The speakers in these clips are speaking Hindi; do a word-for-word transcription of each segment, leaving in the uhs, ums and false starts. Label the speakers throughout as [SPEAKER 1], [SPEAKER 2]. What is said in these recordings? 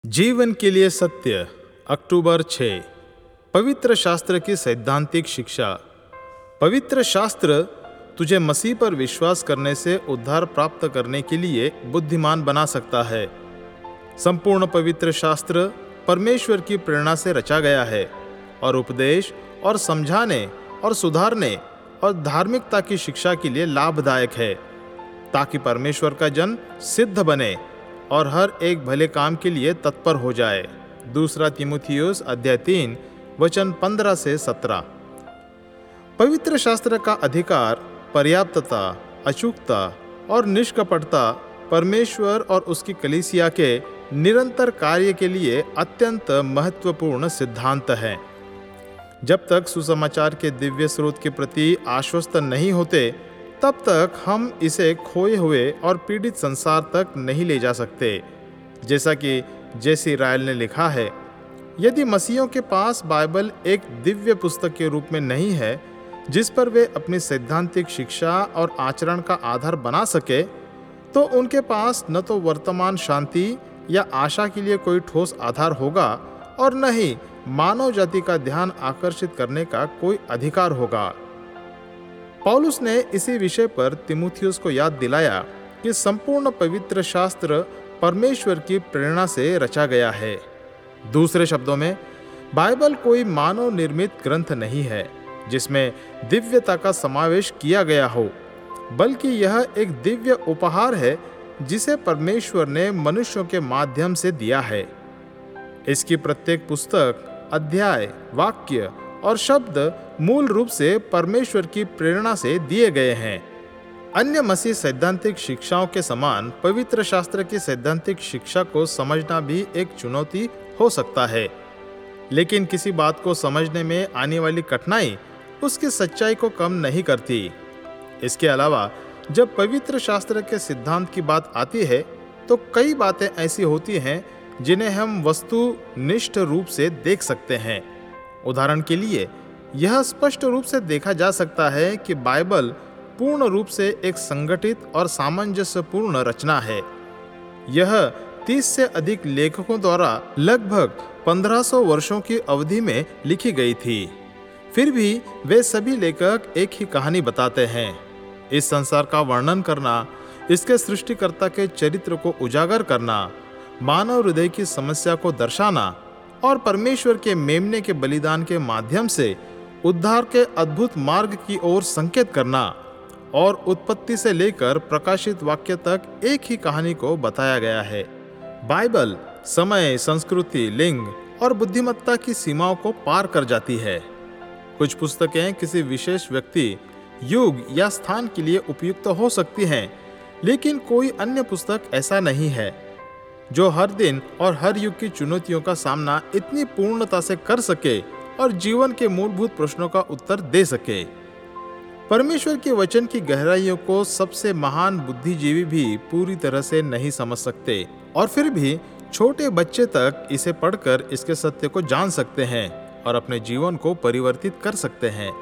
[SPEAKER 1] जीवन के लिए सत्य, अक्टूबर छह। पवित्र शास्त्र की सैद्धांतिक शिक्षा। पवित्र शास्त्र तुझे मसीह पर विश्वास करने से उद्धार प्राप्त करने के लिए बुद्धिमान बना सकता है। संपूर्ण पवित्र शास्त्र परमेश्वर की प्रेरणा से रचा गया है और उपदेश और समझाने और सुधारने और धार्मिकता की शिक्षा के लिए लाभदायक है, ताकि परमेश्वर का जन सिद्ध बने और हर एक भले काम के लिए तत्पर हो जाए। दूसरा तीमुथियुस अध्याय तीन वचन पंद्रह से सत्रह। पवित्र शास्त्र का अधिकार, पर्याप्तता, अचूकता और निष्कपटता परमेश्वर और उसकी कलीसिया के निरंतर कार्य के लिए अत्यंत महत्वपूर्ण सिद्धांत है। जब तक सुसमाचार के दिव्य स्रोत के प्रति आश्वस्त नहीं होते, तब तक हम इसे खोए हुए और पीड़ित संसार तक नहीं ले जा सकते। जैसा कि जेसी रायल ने लिखा है, यदि मसीहियों के पास बाइबल एक दिव्य पुस्तक के रूप में नहीं है जिस पर वे अपनी सैद्धांतिक शिक्षा और आचरण का आधार बना सके, तो उनके पास न तो वर्तमान शांति या आशा के लिए कोई ठोस आधार होगा और न ही मानव जाति का ध्यान आकर्षित करने का कोई अधिकार होगा। पौलुस ने इसी विषय पर तीमुथियुस को याद दिलाया कि संपूर्ण पवित्र शास्त्र परमेश्वर की प्रेरणा से रचा गया है। दूसरे शब्दों में, बाइबल कोई मानव निर्मित ग्रंथ नहीं है जिसमें दिव्यता का समावेश किया गया हो, बल्कि यह एक दिव्य उपहार है जिसे परमेश्वर ने मनुष्यों के माध्यम से दिया है। इसकी प्रत्येक पुस्तक, अध्याय, वाक्य और शब्द मूल रूप से परमेश्वर की प्रेरणा से दिए गए हैं। अन्य मसीह सैद्धांतिक शिक्षाओं के समान पवित्र शास्त्र की सैद्धांतिक शिक्षा को समझना भी एक चुनौती हो सकता है, लेकिन किसी बात को समझने में आने वाली कठिनाई उसकी सच्चाई को कम नहीं करती। इसके अलावा जब पवित्र शास्त्र के सिद्धांत की बात आती है, तो कई बातें ऐसी होती हैं जिन्हें हम वस्तुनिष्ठ रूप से देख सकते हैं। उदाहरण के लिए, यह स्पष्ट रूप से देखा जा सकता है कि बाइबल पूर्ण रूप से एक संगठित और सामंजस्यपूर्ण रचना है। यह तीस से अधिक लेखकों द्वारा लगभग पंद्रह सौ वर्षों की अवधि में लिखी गई थी। फिर भी वे सभी लेखक एक ही कहानी बताते हैं। इस संसार का वर्णन करना, इसके सृष्टिकर्ता के चरित्र को उजागर करना, मानव हृदय की समस्या को दर्शाना और परमेश्वर के मेमने के बलिदान के माध्यम से उद्धार के अद्भुत मार्ग की ओर संकेत करना और उत्पत्ति से लेकर प्रकाशित वाक्य तक एक ही कहानी को बताया गया है। बाइबल समय, संस्कृति, लिंग और बुद्धिमत्ता की सीमाओं को पार कर जाती है। कुछ पुस्तकें किसी विशेष व्यक्ति, युग या स्थान के लिए उपयुक्त हो सकती हैं, लेकिन कोई अन्य पुस्तक ऐसा नहीं है जो हर दिन और हर युग की चुनौतियों का सामना इतनी पूर्णता से कर सके और जीवन के मूलभूत प्रश्नों का उत्तर दे सके। परमेश्वर के वचन की गहराइयों को सबसे महान बुद्धिजीवी भी पूरी तरह से नहीं समझ सकते, और फिर भी छोटे बच्चे तक इसे पढ़कर इसके सत्य को जान सकते हैं और अपने जीवन को परिवर्तित कर सकते हैं।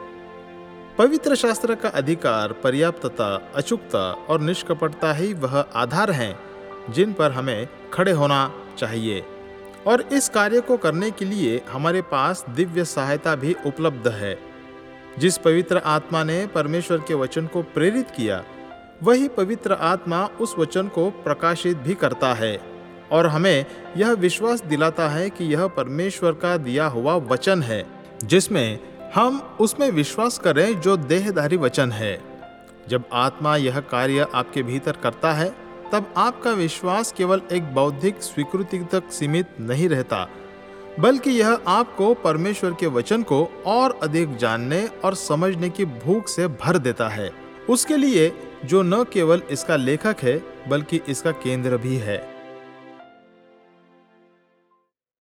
[SPEAKER 1] पवित्र शास्त्र का अधिकार, पर्याप्तता, अचूकता और निष्कपटता ही वह आधार हैं जिन पर हमें खड़े होना चाहिए, और इस कार्य को करने के लिए हमारे पास दिव्य सहायता भी उपलब्ध है। जिस पवित्र आत्मा ने परमेश्वर के वचन को प्रेरित किया, वही पवित्र आत्मा उस वचन को प्रकाशित भी करता है और हमें यह विश्वास दिलाता है कि यह परमेश्वर का दिया हुआ वचन है, जिसमें हम उसमें विश्वास करें जो देहधारी वचन है। जब आत्मा यह कार्य आपके भीतर करता है, तब आपका विश्वास केवल एक बौद्धिक स्वीकृति तक सीमित नहीं रहता, बल्कि यह आपको परमेश्वर के वचन को और अधिक जानने और समझने की भूख से भर देता है, उसके लिए जो न केवल इसका लेखक है बल्कि इसका केंद्र भी है।